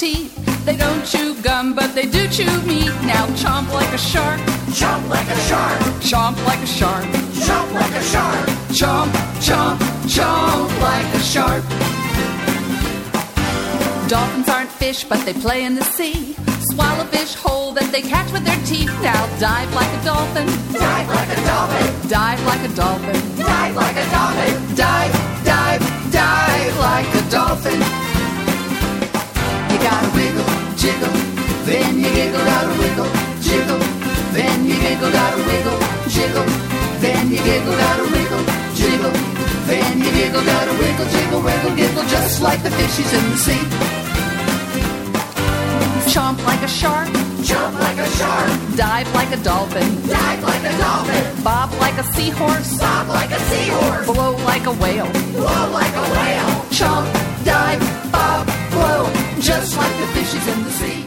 teeth. They don't chew gum, but they do chew meat. Now chomp like a shark. Chomp like a shark. Chomp like a shark. Chomp like a shark. Chomp, chomp, chomp like a shark. Dolphins aren't fish, but they play in the sea. Swallow fish whole that they catch with their teeth. Now dive like a dolphin. Dive like a dolphin. Dive like a dolphin. Dive like a dolphin. Dive, dive, dive like a dolphin. You gotta wiggle, jiggle, then you giggle, gotta wiggle, jiggle, then you giggle, gotta wiggle, jiggle, then you giggle, gotta wiggle, jiggle, then you giggle, gotta wiggle, jiggle, wiggle, giggle, just like the fishies in the sea. Chomp like a shark. Chomp like a shark. Dive like a dolphin. Dive like a dolphin. Bob like a seahorse. Bob like a seahorse. Blow like a whale. Blow like a whale. Chomp, dive, bob, blow, just like the fishes in the sea.